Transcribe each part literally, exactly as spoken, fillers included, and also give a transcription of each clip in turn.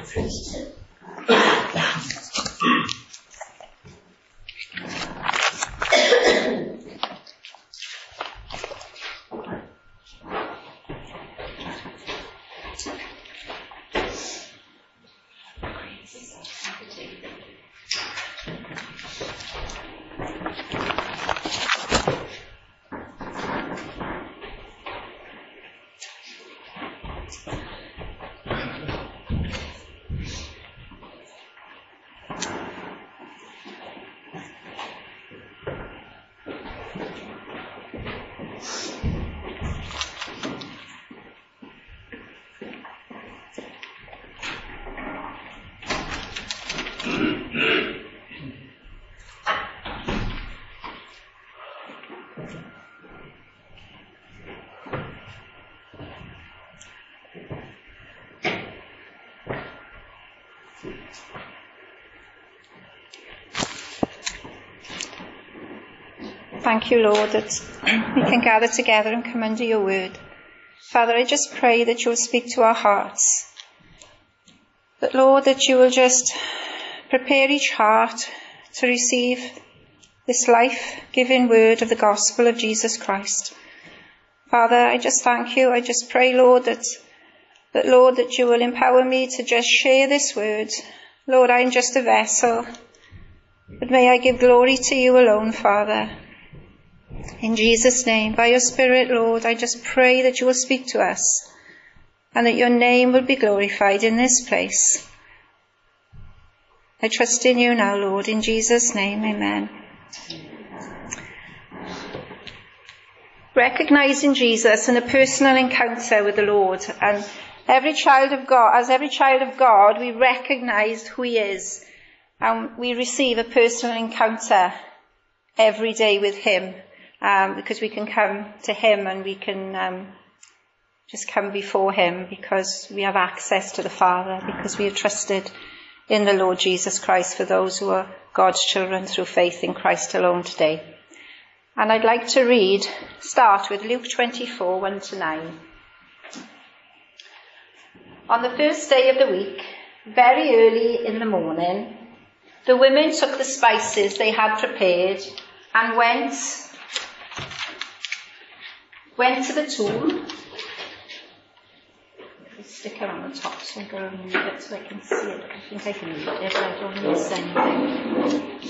Thank you, Lord, that we can gather together and come under your word. Father, I just pray that you will speak to our hearts. That, Lord, that you will just prepare each heart to receive this life-giving word of the gospel of Jesus Christ. Father, I just thank you. I just pray, Lord, that, that Lord, that you will empower me to just share this word. Lord, I am just a vessel, but may I give glory to you alone, Father. In Jesus' name, by your Spirit, Lord, I just pray that you will speak to us and that your name will be glorified in this place. I trust in you now, Lord, in Jesus' name, amen. Recognising Jesus and a personal encounter with the Lord. And every child of God, as every child of God, we recognise who he is. And we receive a personal encounter every day with him. Um, because we can come to him and we can um, just come before him because we have access to the Father, because we have trusted in the Lord Jesus Christ for those who are God's children through faith in Christ alone today. And I'd like to read, start with Luke twenty-four, one to nine. On the first day of the week, very early in the morning, the women took the spices they had prepared and went went to the tomb. The sticker on the top, so I'm going to move it so I can see it. I think I can read it, but I don't miss anything.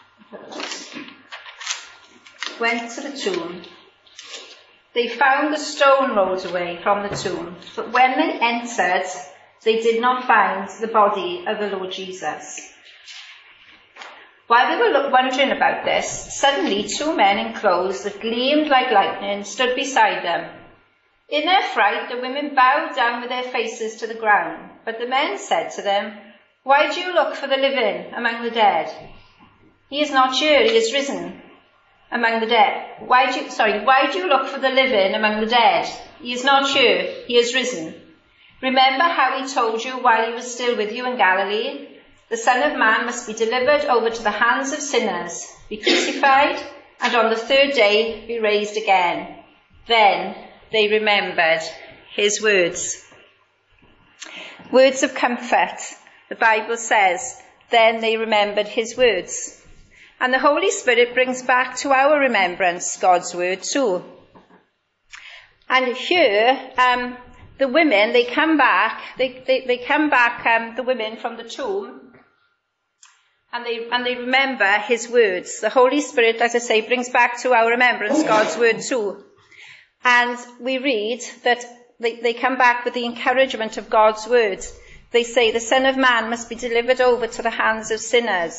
Went to the tomb. They found the stone rolled away from the tomb, but when they entered, they did not find the body of the Lord Jesus. While they were wondering about this, suddenly two men in clothes that gleamed like lightning stood beside them. In their fright, the women bowed down with their faces to the ground, but the men said to them, "Why do you look for the living among the dead? He is not here, he is risen among the dead. Why do you, sorry, why do you look for the living among the dead? He is not here, he is risen. Remember how he told you while he was still with you in Galilee? The Son of Man must be delivered over to the hands of sinners, be crucified, and on the third day be raised again." Then they remembered his words. Words of comfort. The Bible says, then they remembered his words. And the Holy Spirit brings back to our remembrance God's word too. And here, um, the women, they come back, they, they, they come back, um, the women from the tomb, And they, and they remember his words. The Holy Spirit, as I say, brings back to our remembrance God's word too. And we read that they, they come back with the encouragement of God's words. They say the Son of Man must be delivered over to the hands of sinners.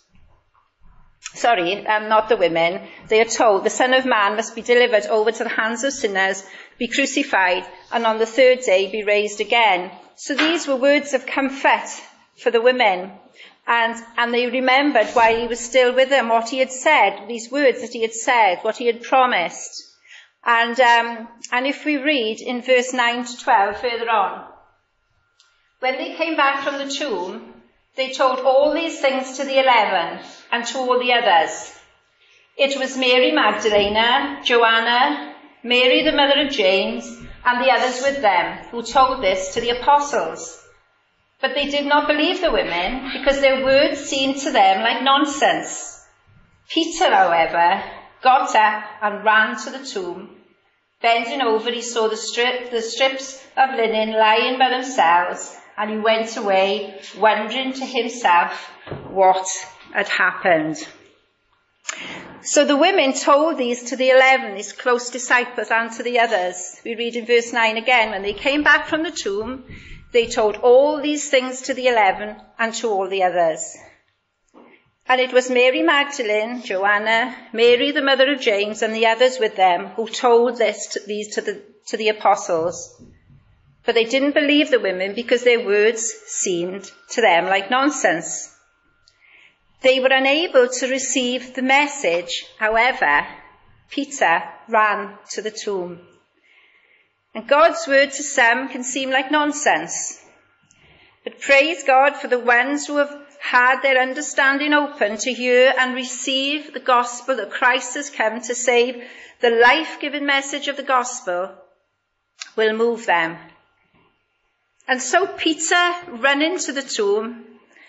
Sorry, um, not the women. They are told the Son of Man must be delivered over to the hands of sinners, be crucified, and on the third day be raised again. So these were words of comfort for the women. And, and they remembered while he was still with them what he had said, these words that he had said, what he had promised. And, um, and if we read in verse nine to twelve further on, when they came back from the tomb, they told all these things to the eleven and to all the others. It was Mary Magdalene, Joanna, Mary the mother of James, and the others with them, who told this to the apostles. But they did not believe the women because their words seemed to them like nonsense. Peter, however, got up and ran to the tomb. Bending over, he saw the, strip, the strips of linen lying by themselves, and he went away, wondering to himself what had happened. So the women told these to the eleven, his close disciples, and to the others. We read in verse nine again, when they came back from the tomb, they told all these things to the eleven and to all the others. And it was Mary Magdalene, Joanna, Mary the mother of James, and the others with them who told this to, these to the, to the apostles. But they didn't believe the women because their words seemed to them like nonsense. They were unable to receive the message. However, Peter ran to the tomb. And God's word to some can seem like nonsense. But praise God for the ones who have had their understanding open to hear and receive the gospel that Christ has come to save. The life-giving message of the gospel will move them. And so Peter running to the tomb.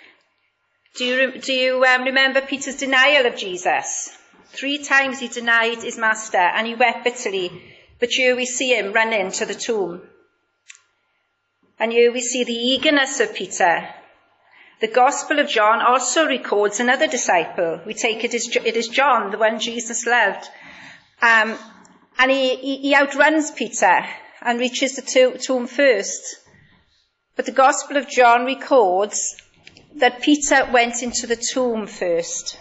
Do you, do you um, remember Peter's denial of Jesus? Three times he denied his master and he wept bitterly. But here we see him running to the tomb. And here we see the eagerness of Peter. The Gospel of John also records another disciple. We take it as it is John, the one Jesus loved. Um, and he, he, he outruns Peter and reaches the tomb first. But the Gospel of John records that Peter went into the tomb first.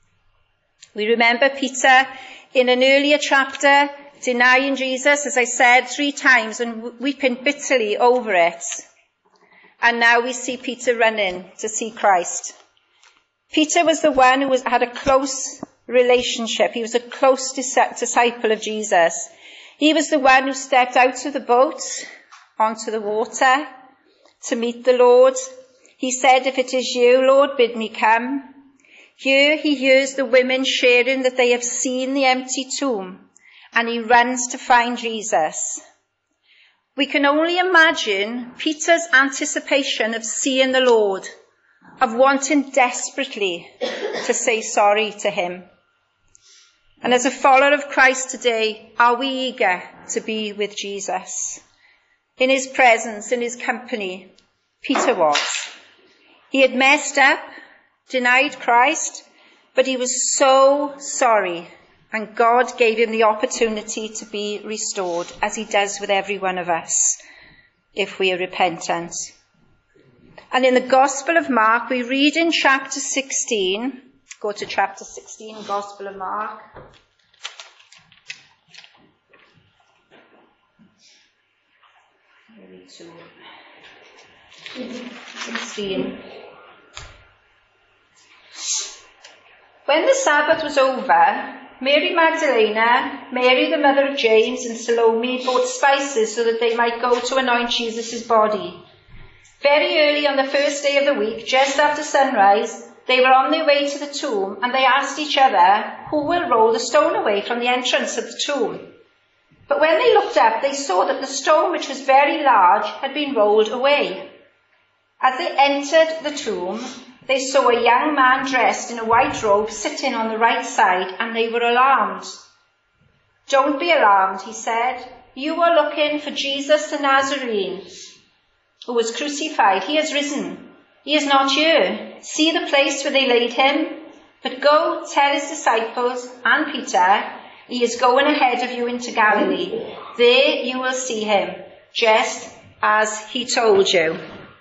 We remember Peter in an earlier chapter denying Jesus, as I said, three times and weeping bitterly over it. And now we see Peter running to see Christ. Peter was the one who was, had a close relationship. He was a close disciple of Jesus. He was the one who stepped out of the boat onto the water to meet the Lord. He said, "If it is you, Lord, bid me come." Here he hears the women sharing that they have seen the empty tomb, and he runs to find Jesus. We can only imagine Peter's anticipation of seeing the Lord, of wanting desperately to say sorry to him. And as a follower of Christ today, are we eager to be with Jesus? In his presence, in his company, Peter was. He had messed up, denied Christ, but he was so sorry, and God gave him the opportunity to be restored, as he does with every one of us, if we are repentant. And in the Gospel of Mark, we read in chapter sixteen, go to chapter sixteen, Gospel of Mark. sixteen. When the Sabbath was over, Mary Magdalene, Mary the mother of James, and Salome bought spices so that they might go to anoint Jesus' body. Very early on the first day of the week, just after sunrise, they were on their way to the tomb, and they asked each other, "Who will roll the stone away from the entrance of the tomb?" But when they looked up, they saw that the stone, which was very large, had been rolled away. As they entered the tomb, they saw a young man dressed in a white robe sitting on the right side, and they were alarmed. "Don't be alarmed," he said. "You are looking for Jesus the Nazarene, who was crucified. He has risen. He is not here. See the place where they laid him? But go tell his disciples and Peter, he is going ahead of you into Galilee. There you will see him, just as he told you."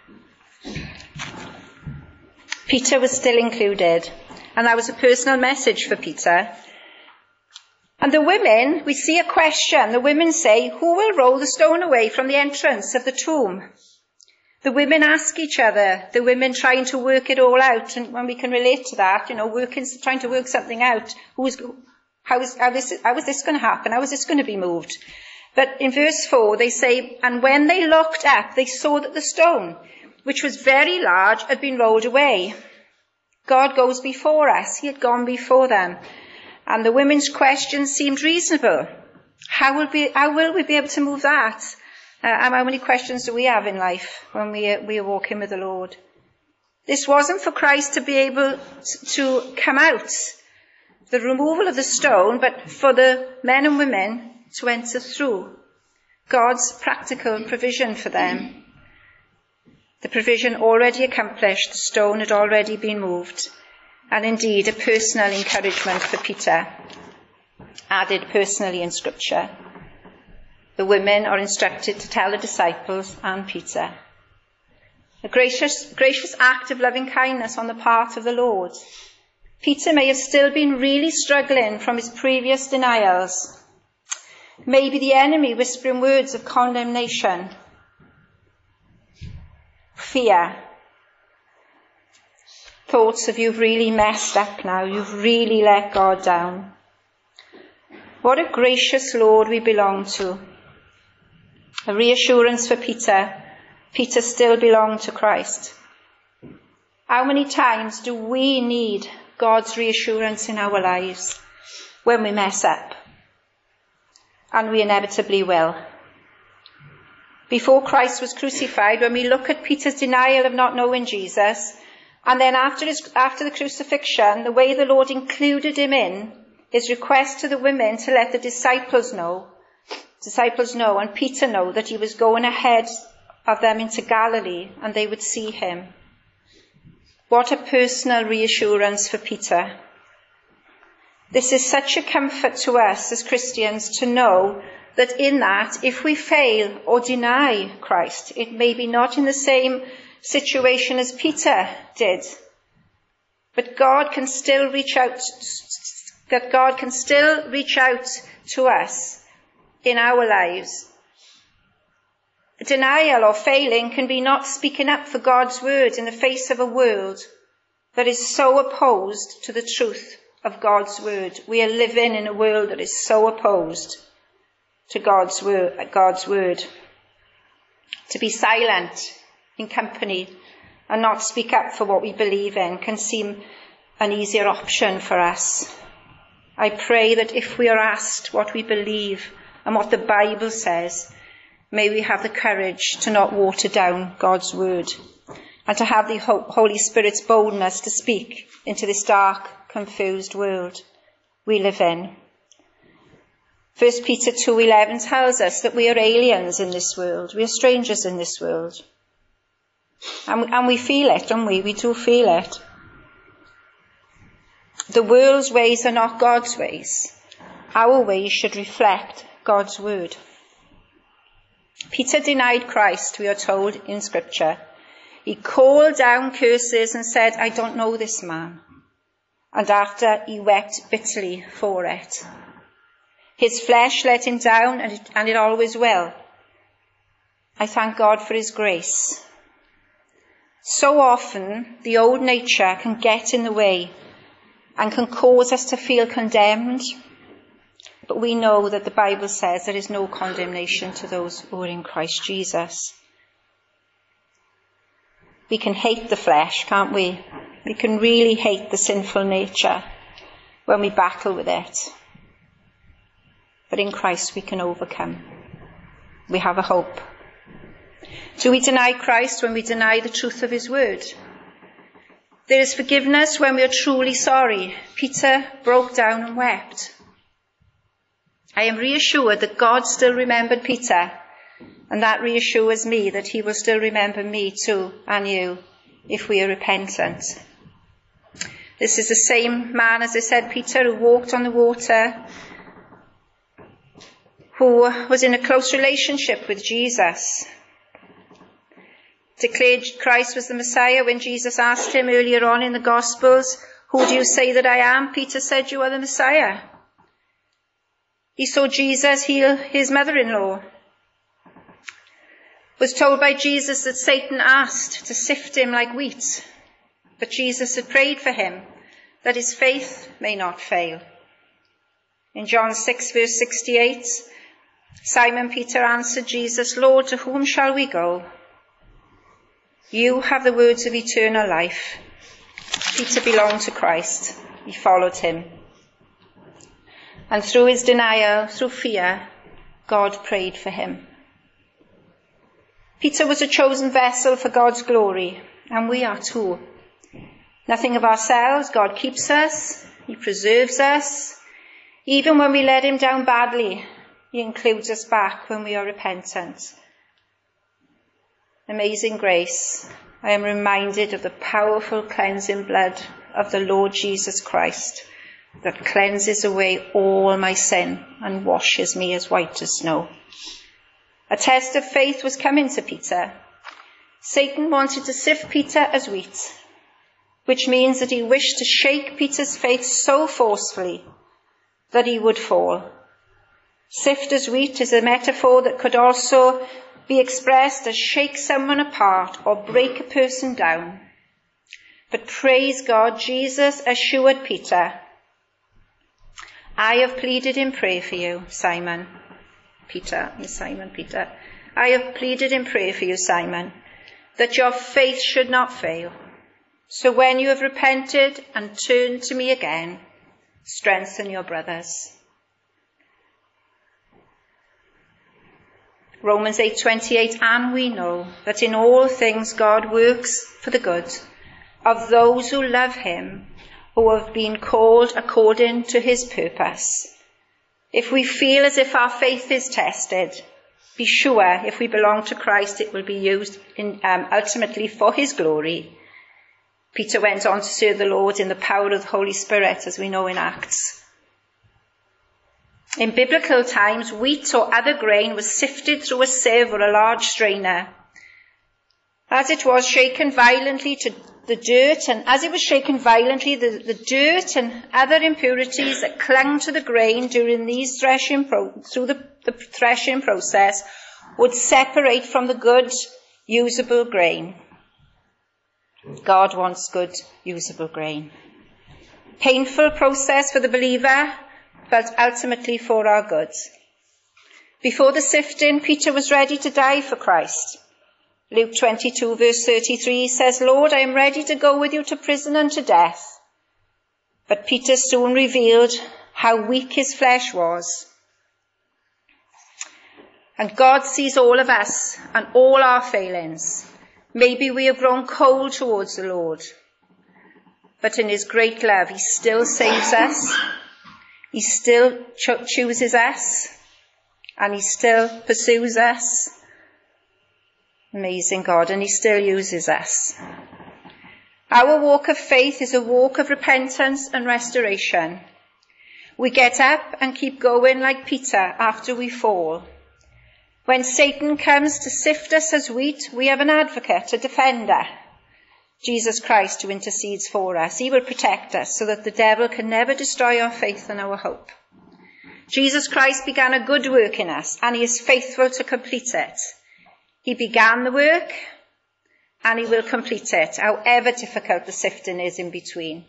Peter was still included, and that was a personal message for Peter. And the women, we see a question. The women say, "Who will roll the stone away from the entrance of the tomb?" The women ask each other, the women trying to work it all out, and when we can relate to that, you know, working, trying to work something out. Who is, how is, how this, how is this going to happen? How is this going to be moved? But in verse four, they say, "And when they looked up, they saw that the stone, which was very large, had been rolled away." God goes before us. He had gone before them. And the women's question seemed reasonable. How will we, how will we be able to move that? Uh, and how many questions do we have in life when we are, we are walking with the Lord? This wasn't for Christ to be able to come out, the removal of the stone, but for the men and women to enter through. God's practical provision for them. The provision already accomplished, the stone had already been moved, and indeed a personal encouragement for Peter, added personally in Scripture. The women are instructed to tell the disciples and Peter. A gracious, gracious act of loving kindness on the part of the Lord. Peter may have still been really struggling from his previous denials. Maybe the enemy whispering words of condemnation, fear, thoughts of you've really messed up now, you've really let God down. What a gracious Lord we belong to. A reassurance for Peter. Peter still belonged to Christ. How many times do we need God's reassurance in our lives when we mess up? And we inevitably will. Before Christ was crucified, when we look at Peter's denial of not knowing Jesus, and then after, his, after the crucifixion, the way the Lord included him in his request to the women to let the disciples know, disciples know and Peter know that he was going ahead of them into Galilee and they would see him. What a personal reassurance for Peter. This is such a comfort to us as Christians to know that in that, if we fail or deny Christ, it may be not in the same situation as Peter did, but God can still reach out, that God can still reach out to us in our lives. Denial or failing can be not speaking up for God's word in the face of a world that is so opposed to the truth of God's word. We are living in a world that is so opposed to God's word. God's word. To be silent in company and not speak up for what we believe in can seem an easier option for us. I pray that if we are asked what we believe and what the Bible says, may we have the courage to not water down God's word and to have the Holy Spirit's boldness to speak into this dark, confused world we live in. First Peter two eleven tells us that we are aliens in this world. We are strangers in this world. And we, and we feel it, don't we? We do feel it. The world's ways are not God's ways. Our ways should reflect God's word. Peter denied Christ, we are told in Scripture. He called down curses and said, I don't know this man. And after, he wept bitterly for it. His flesh let him down, and it, and it always will. I thank God for his grace. So often, the old nature can get in the way and can cause us to feel condemned. But we know that the Bible says there is no condemnation to those who are in Christ Jesus. We can hate the flesh, can't we? We can really hate the sinful nature when we battle with it. But in Christ we can overcome. We have a hope. Do we deny Christ when we deny the truth of his word? There is forgiveness when we are truly sorry. Peter broke down and wept. I am reassured that God still remembered Peter, and that reassures me that he will still remember me too, and you, if we are repentant. This is the same man, as I said, Peter, who walked on the water, who was in a close relationship with Jesus, declared Christ was the Messiah when Jesus asked him earlier on in the Gospels, who do you say that I am? Peter said, you are the Messiah. He saw Jesus heal his mother-in-law. Was told by Jesus that Satan asked to sift him like wheat, but Jesus had prayed for him that his faith may not fail. In John six verse sixty-eight, Simon Peter answered Jesus, Lord, to whom shall we go? You have the words of eternal life. Peter belonged to Christ. He followed him. And through his denial, through fear, God prayed for him. Peter was a chosen vessel for God's glory, and we are too. Nothing of ourselves. God keeps us. He preserves us. Even when we let him down badly, he includes us back when we are repentant. Amazing grace. I am reminded of the powerful cleansing blood of the Lord Jesus Christ that cleanses away all my sin and washes me as white as snow. A test of faith was coming to Peter. Satan wanted to sift Peter as wheat, which means that he wished to shake Peter's faith so forcefully that he would fall. Sift as wheat is a metaphor that could also be expressed as shake someone apart or break a person down. But praise God, Jesus assured Peter, I have pleaded in prayer for you, Simon. Peter, Simon Peter. I have pleaded in prayer for you, Simon, that your faith should not fail. So when you have repented and turned to me again, strengthen your brothers. Romans eight twenty-eight, and we know that in all things God works for the good of those who love him, who have been called according to his purpose. If we feel as if our faith is tested, be sure if we belong to Christ it will be used in, um, ultimately for his glory. Peter went on to serve the Lord in the power of the Holy Spirit, as we know in Acts. In biblical times, wheat or other grain was sifted through a sieve or a large strainer. As it was shaken violently to the dirt, and as it was shaken violently, the, the dirt and other impurities that clung to the grain during these threshing pro, through the, the threshing process would separate from the good, usable grain. God wants good, usable grain. Painful process for the believer, but ultimately for our good. Before the sifting, Peter was ready to die for Christ. Luke twenty-two verse thirty-three says, Lord, I am ready to go with you to prison and to death. But Peter soon revealed how weak his flesh was. And God sees all of us and all our failings. Maybe we have grown cold towards the Lord, but in his great love, he still saves us. He still cho- chooses us, and he still pursues us. Amazing God, and he still uses us. Our walk of faith is a walk of repentance and restoration. We get up and keep going like Peter after we fall. When Satan comes to sift us as wheat, we have an advocate, a defender, Jesus Christ, who intercedes for us. He will protect us so that the devil can never destroy our faith and our hope. Jesus Christ began a good work in us, and he is faithful to complete it. He began the work, and he will complete it, however difficult the sifting is in between.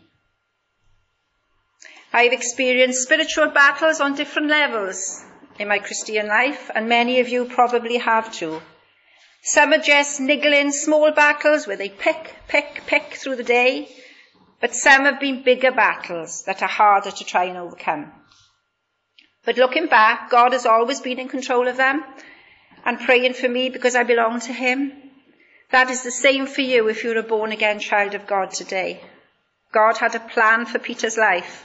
I have experienced spiritual battles on different levels in my Christian life, and many of you probably have too. Some are just niggling small battles where they pick, pick, pick through the day, but some have been bigger battles that are harder to try and overcome. But looking back, God has always been in control of them, and praying for me because I belong to him. That is the same for you if you're a born-again child of God today. God had a plan for Peter's life,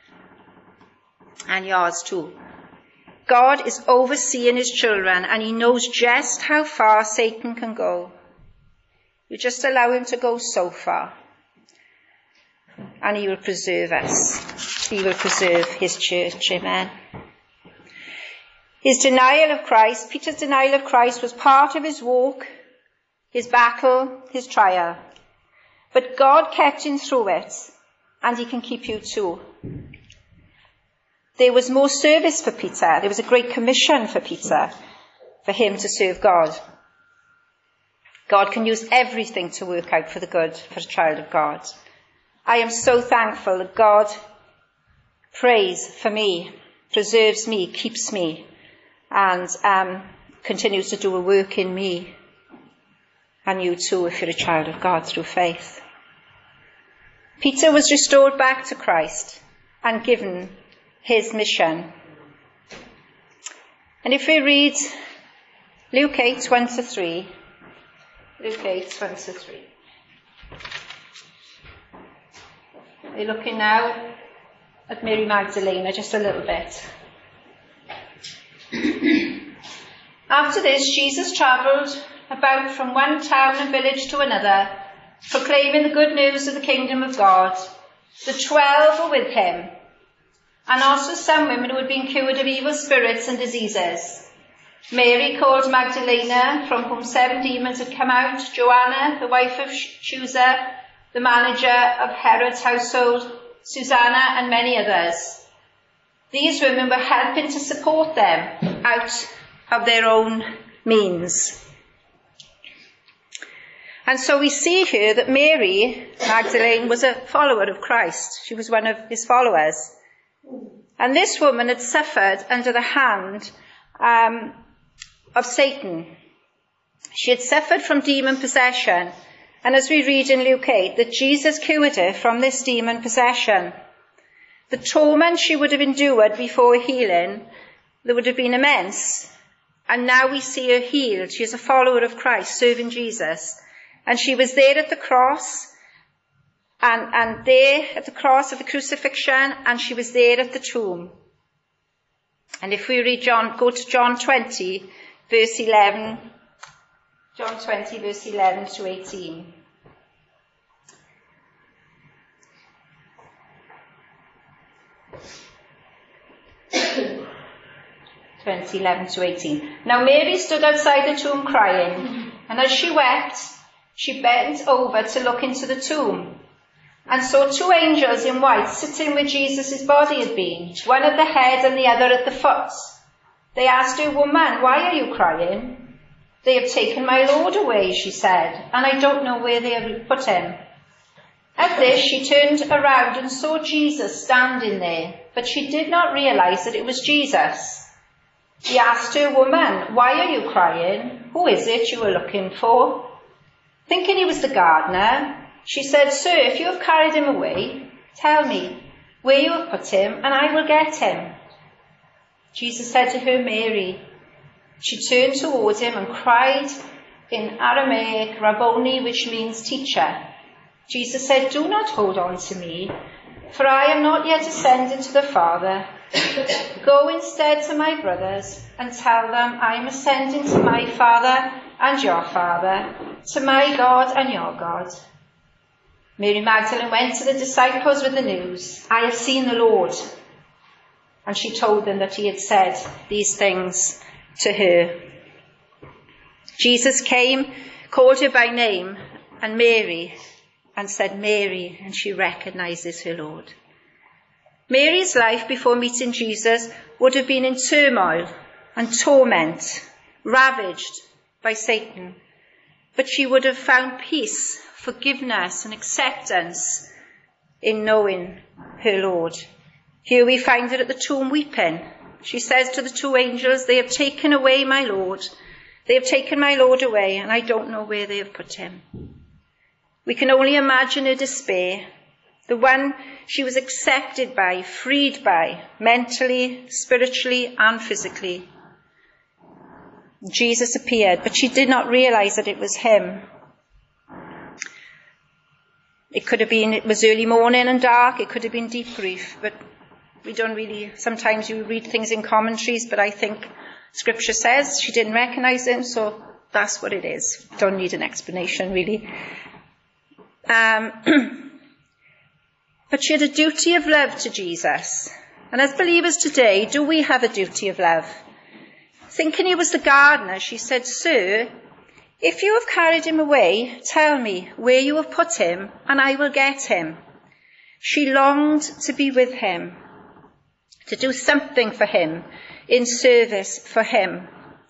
and yours too. God is overseeing his children, and he knows just how far Satan can go. You just allow him to go so far, and he will preserve us. He will preserve his church. Amen. His denial of Christ, Peter's denial of Christ, was part of his walk, his battle, his trial. But God kept him through it, and he can keep you too. There was more service for Peter. There was a great commission for Peter, for him to serve God. God can use everything to work out for the good for a child of God. I am so thankful that God prays for me, preserves me, keeps me, and um, continues to do a work in me, and you too if you're a child of God through faith. Peter was restored back to Christ and given his mission. And if we read Luke eight, one to three, Luke eight, one to three. We're looking now at Mary Magdalene just a little bit. After this, Jesus travelled about from one town and village to another, proclaiming the good news of the kingdom of God. The twelve were with him, and also some women who had been cured of evil spirits and diseases. Mary, called Magdalena, from whom seven demons had come out, Joanna, the wife of Chuza, the manager of Herod's household, Susanna, and many others. These women were helping to support them out of their own means. And so we see here that Mary Magdalene was a follower of Christ. She was one of his followers. And this woman had suffered under the hand um, of Satan. She had suffered from demon possession. And as we read in Luke eight, that Jesus cured her from this demon possession. The torment she would have endured before healing, there would have been immense. And now we see her healed. She is a follower of Christ, serving Jesus. And she was there at the cross, and, and there at the cross of the crucifixion, and she was there at the tomb. And if we read John, go to John twenty, verse eleven, John twenty, verse eleven to eighteen. twenty, eleven to eighteen. Now Mary stood outside the tomb crying, and as she wept, she bent over to look into the tomb, and saw two angels in white sitting where Jesus' body had been, one at the head and the other at the foot. They asked her, "Woman, why are you crying?" "They have taken my Lord away," she said, "and I don't know where they have put him." At this, she turned around and saw Jesus standing there, but she did not realize that it was Jesus. He asked her, "Woman, why are you crying? Who is it you were looking for?" Thinking he was the gardener, she said, "Sir, if you have carried him away, tell me where you have put him, and I will get him." Jesus said to her, "Mary." She turned towards him and cried in Aramaic, "Rabboni," which means teacher. Jesus said, "Do not hold on to me, for I am not yet ascended to the Father. Go instead to my brothers and tell them I am ascending to my Father and your Father, to my God and your God." Mary Magdalene went to the disciples with the news, "I have seen the Lord." And she told them that he had said these things to her. Jesus came, called her by name, and Mary, and said, "Mary," and she recognizes her Lord. Mary's life before meeting Jesus would have been in turmoil and torment, ravaged by Satan. But she would have found peace, forgiveness, and acceptance in knowing her Lord. Here we find her at the tomb weeping. She says to the two angels, "They have taken away my Lord. They have taken my Lord away, and I don't know where they have put him." We can only imagine her despair, the one she was accepted by, freed by, mentally, spiritually, and physically. Jesus appeared, but she did not realize that it was him. It could have been, it was early morning and dark, it could have been deep grief, but we don't really, sometimes you read things in commentaries, but I think Scripture says she didn't recognize him, so that's what it is. Don't need an explanation, really. Um, but she had a duty of love to Jesus. And as believers today, do we have a duty of love? Thinking he was the gardener, she said, "Sir, if you have carried him away, tell me where you have put him, and I will get him." She longed to be with him, to do something for him, in service for him.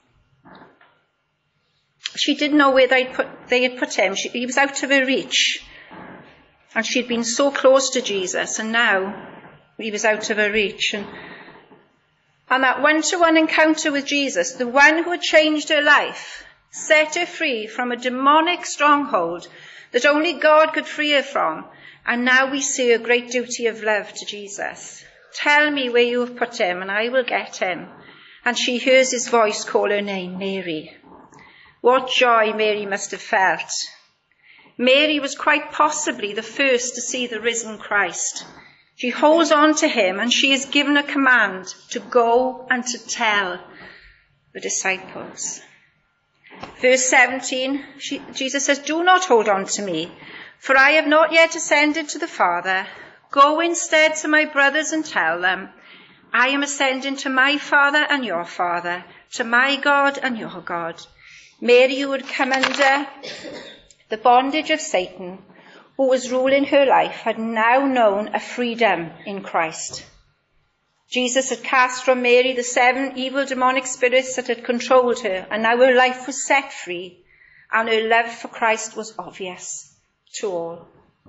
She didn't know where they'd put, they had put him. She, he was out of her reach. And she'd been so close to Jesus, and now he was out of her reach. And, and that one-to-one encounter with Jesus, the one who had changed her life, set her free from a demonic stronghold that only God could free her from. And now we see a great duty of love to Jesus. "Tell me where you have put him, and I will get him." And she hears his voice call her name, "Mary." What joy Mary must have felt. Mary was quite possibly the first to see the risen Christ. She holds on to him and she is given a command to go and to tell the disciples. Verse seventeen, she, Jesus says, "Do not hold on to me, for I have not yet ascended to the Father. Go instead to my brothers and tell them, I am ascending to my Father and your Father, to my God and your God." Mary, who had come under the bondage of Satan, who was ruling her life, had now known a freedom in Christ. Jesus had cast from Mary the seven evil demonic spirits that had controlled her, and now her life was set free, and her love for Christ was obvious to all.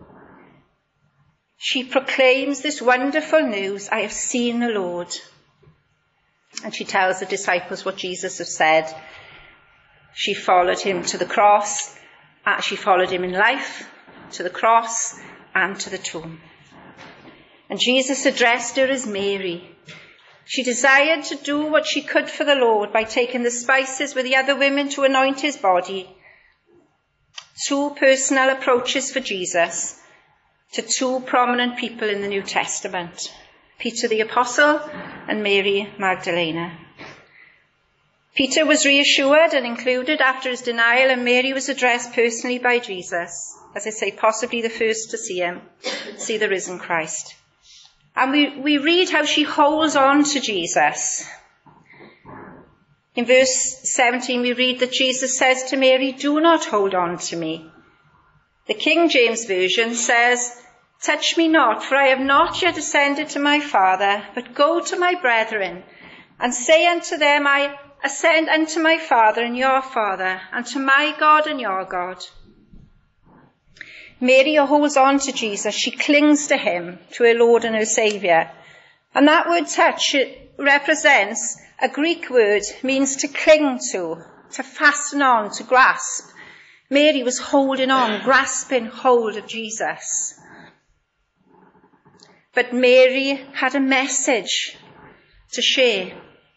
She proclaims this wonderful news, "I have seen the Lord." And she tells the disciples what Jesus had said. She followed him to the cross. Uh, she followed him in life, to the cross, and to the tomb. And Jesus addressed her as Mary. She desired to do what she could for the Lord by taking the spices with the other women to anoint his body. Two personal approaches for Jesus to two prominent people in the New Testament, Peter the Apostle and Mary Magdalene. Peter was reassured and included after his denial, and Mary was addressed personally by Jesus, as I say, possibly the first to see him, see the risen Christ. And we, we read how she holds on to Jesus. In verse seventeen, we read that Jesus says to Mary, "Do not hold on to me." The King James Version says, "Touch me not, for I have not yet ascended to my Father, but go to my brethren and say unto them, I ascend unto my Father and your Father, and to my God and your God." Mary holds on to Jesus. She clings to him, to her Lord and her Saviour. And that word touch represents a Greek word, means to cling to, to fasten on, to grasp. Mary was holding on, grasping hold of Jesus. But Mary had a message to share,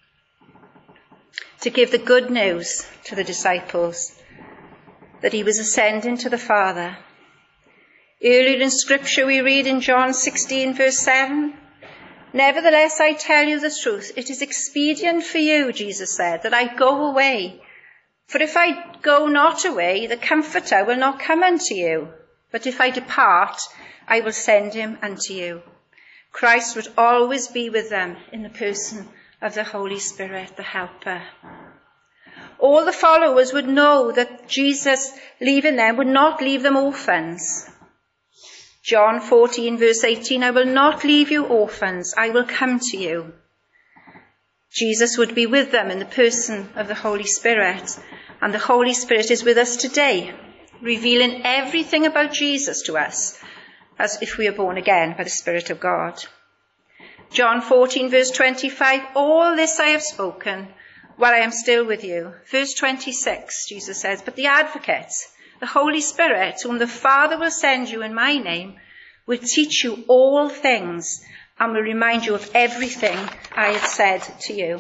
to give the good news to the disciples, that he was ascending to the Father. Earlier in Scripture we read in John sixteen verse seven, "Nevertheless I tell you the truth, it is expedient for you," Jesus said, "that I go away. For if I go not away, the Comforter will not come unto you. But if I depart, I will send him unto you." Christ would always be with them in the person of the Holy Spirit, the Helper. All the followers would know that Jesus leaving them would not leave them orphans. John fourteen verse eighteen, "I will not leave you orphans, I will come to you." Jesus would be with them in the person of the Holy Spirit, and the Holy Spirit is with us today, revealing everything about Jesus to us, as if we are born again by the Spirit of God. John fourteen verse twenty-five, "All this I have spoken while I am still with you." Verse twenty-six, Jesus says, "But the Advocate, the Holy Spirit, whom the Father will send you in my name, will teach you all things and will remind you of everything I have said to you."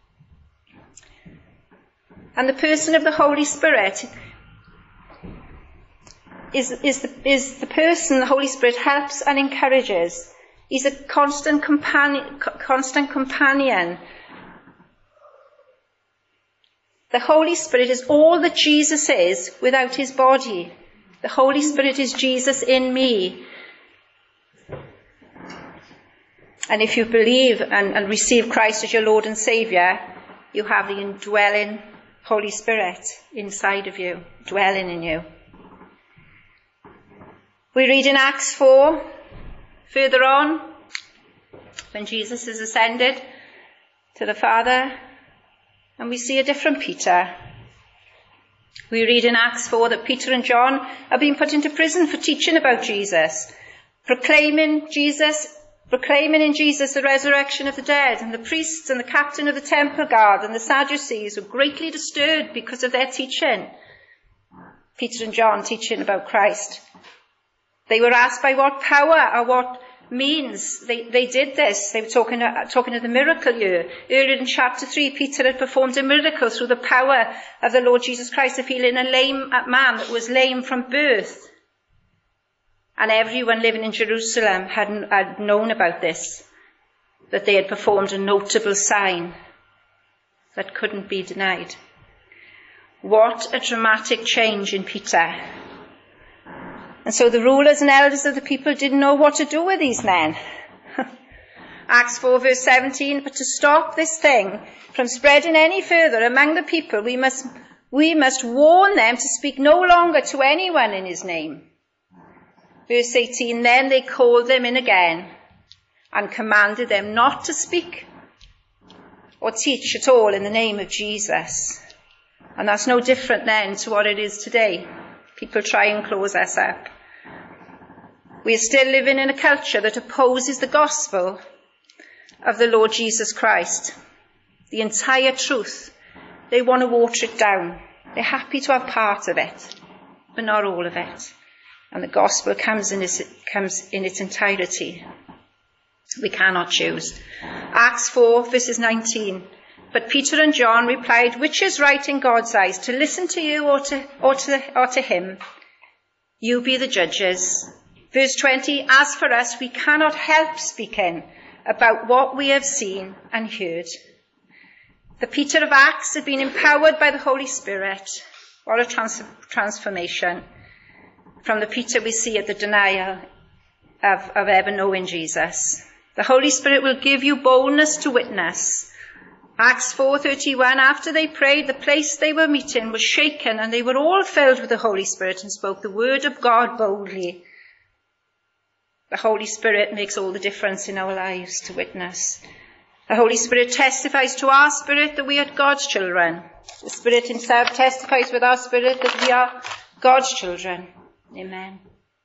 And the person of the Holy Spirit is, is, the, is the person the Holy Spirit helps and encourages. He's a constant companion, constant companion. The Holy Spirit is all that Jesus is without his body. The Holy Spirit is Jesus in me. And if you believe and, and receive Christ as your Lord and Saviour, you have the indwelling Holy Spirit inside of you, dwelling in you. We read in Acts four, further on, when Jesus is ascended to the Father, and we see a different Peter. We read in Acts four that Peter and John are being put into prison for teaching about Jesus, proclaiming Jesus, proclaiming in Jesus the resurrection of the dead, and the priests and the captain of the temple guard and the Sadducees were greatly disturbed because of their teaching. Peter and John teaching about Christ. They were asked by what power or what means they, they did this. They were talking, uh, talking of the miracle year. Earlier in chapter three, Peter had performed a miracle through the power of the Lord Jesus Christ of healing a lame man that was lame from birth. And everyone living in Jerusalem had, had known about this, that they had performed a notable sign that couldn't be denied. What a dramatic change in Peter. And so the rulers and elders of the people didn't know what to do with these men. Acts four verse seventeen, but to stop this thing from spreading any further among the people, we must, we must warn them to speak no longer to anyone in his name. Verse eighteen, then they called them in again and commanded them not to speak or teach at all in the name of Jesus. And that's no different then to what it is today. People try and close us up. We are still living in a culture that opposes the gospel of the Lord Jesus Christ. The entire truth. They want to water it down. They're happy to have part of it, but not all of it. And the gospel comes in its, comes in its entirety. We cannot choose. Acts four verses nineteen. But Peter and John replied, which is right in God's eyes, to listen to you or to, or to, or to him? You be the judges. Verse twenty, as for us, we cannot help speaking about what we have seen and heard. The Peter of Acts had been empowered by the Holy Spirit. What a trans- transformation from the Peter we see at the denial of, of ever knowing Jesus. The Holy Spirit will give you boldness to witness. Acts four thirty-one, after they prayed, the place they were meeting was shaken, and they were all filled with the Holy Spirit and spoke the word of God boldly. The Holy Spirit makes all the difference in our lives to witness. The Holy Spirit testifies to our spirit that we are God's children. The Spirit himself testifies with our spirit that we are God's children. Amen.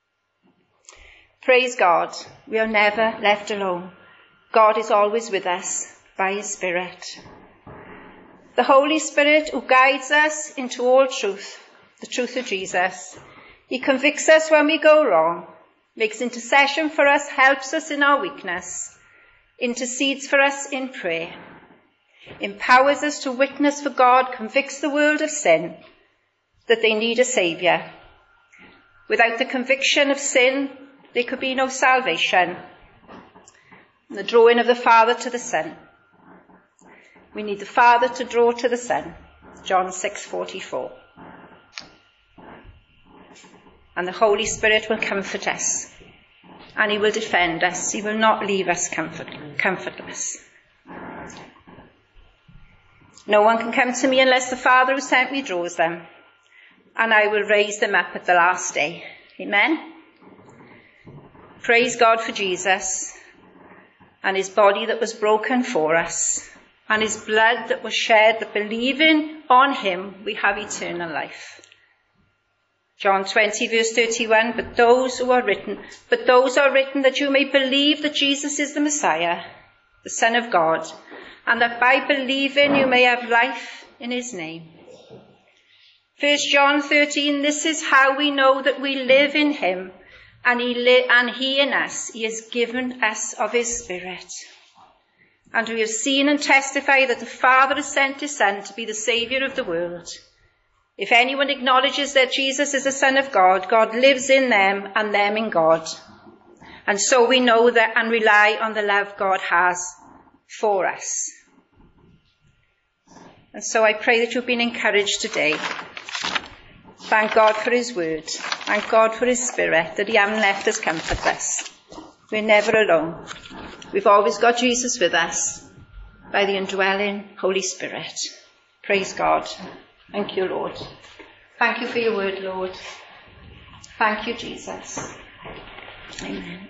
Praise God. We are never left alone. God is always with us by his Spirit. The Holy Spirit who guides us into all truth, the truth of Jesus. He convicts us when we go wrong, makes intercession for us, helps us in our weakness, intercedes for us in prayer, empowers us to witness for God, convicts the world of sin, that they need a saviour. Without the conviction of sin, there could be no salvation. The drawing of the Father to the Son. We need the Father to draw to the Son. John six forty-four. And the Holy Spirit will comfort us. And he will defend us. He will not leave us comfort, comfortless. No one can come to me unless the Father who sent me draws them. And I will raise them up at the last day. Amen. Praise God for Jesus and his body that was broken for us, and his blood that was shed, that believing on him we have eternal life. John twenty verse thirty-one, but those who are written, but those are written that you may believe that Jesus is the Messiah, the Son of God, and that by believing you may have life in his name. First John thirteen, this is how we know that we live in him, and he, li- and he in us. He has given us of his Spirit. And we have seen and testified that the Father has sent his Son to be the Saviour of the world. If anyone acknowledges that Jesus is the Son of God, God lives in them and them in God. And so we know that and rely on the love God has for us. And so I pray that you've been encouraged today. Thank God for his word. Thank God for his Spirit, that he hasn't left us comfortless. We're never alone. We've always got Jesus with us by the indwelling Holy Spirit. Praise God. Thank you, Lord. Thank you for your word, Lord. Thank you, Jesus. Amen.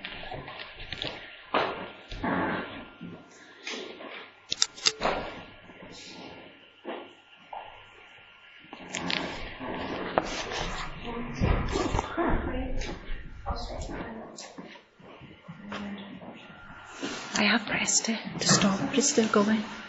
I have pressed it to stop, but it's still going.